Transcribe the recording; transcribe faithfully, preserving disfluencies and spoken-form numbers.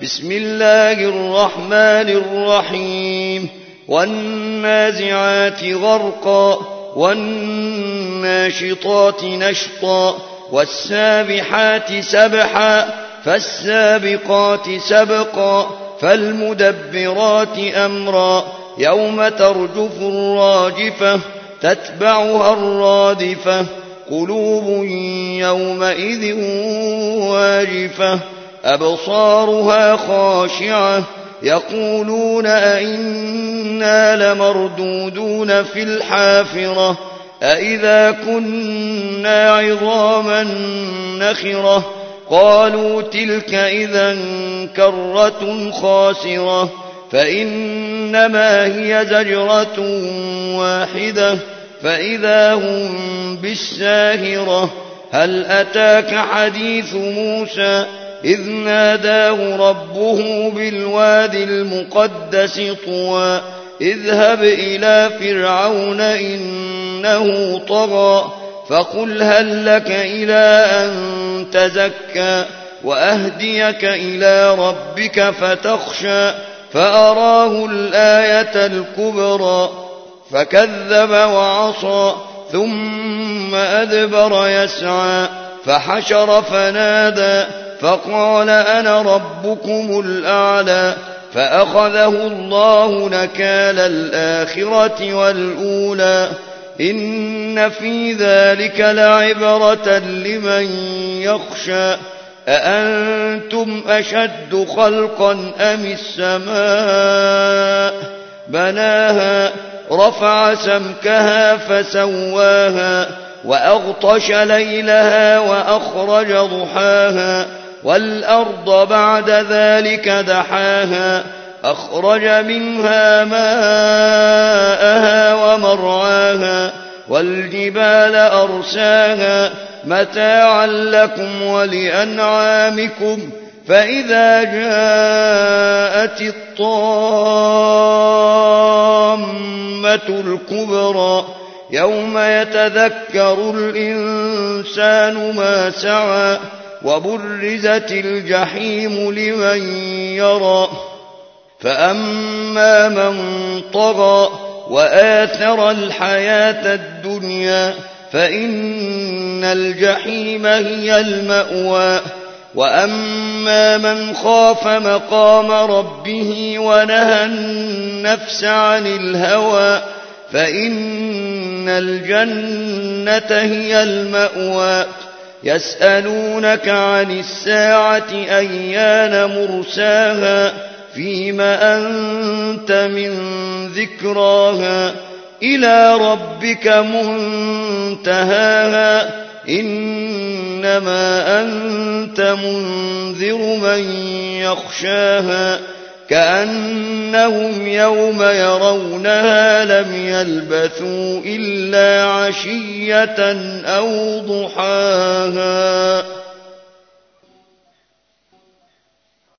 بسم الله الرحمن الرحيم والنازعات غرقا والناشطات نشطا والسابحات سبحا فالسابقات سبقا فالمدبرات أمرا يوم ترجف الراجفة تتبعها الرادفة قلوب يومئذ واجفة أبصارها خاشعة يقولون أئنا لمردودون في الحافرة أئذا كنا عظاما نخرة قالوا تلك إذا كرة خاسرة فإنما هي زجرة واحدة فإذا هم بالساهرة هل أتاك حديث موسى إذ ناداه ربه بالوادي المقدس طوى اذهب إلى فرعون إنه طغى فقل هل لك إلى أن تزكى وأهديك إلى ربك فتخشى فأراه الآية الكبرى فكذب وعصى ثم أدبر يسعى فحشر فنادى فقال أنا ربكم الأعلى فأخذه الله نكال الآخرة والأولى إن في ذلك لعبرة لمن يخشى أأنتم أشد خلقا أم السماء بناها رفع سمكها فسواها وأغطش ليلها وأخرج ضحاها والأرض بعد ذلك دحاها أخرج منها ماءها ومرعاها والجبال أرساها متاعا لكم ولأنعامكم فإذا جاءت الطامة الكبرى يوم يتذكر الإنسان ما سعى وبرزت الجحيم لمن يرى فأما من طغى وآثر الحياة الدنيا فإن الجحيم هي المأوى وأما من خاف مقام ربه ونهى النفس عن الهوى فإن الجنة هي المأوى يسألونك عن الساعة أيان مرساها فيم أنت من ذكراها إلى ربك منتهاها إنما أنت منذر من يخشاها كأنهم يوم يرونها لم يلبثوا إلا عشية أو ضحاها.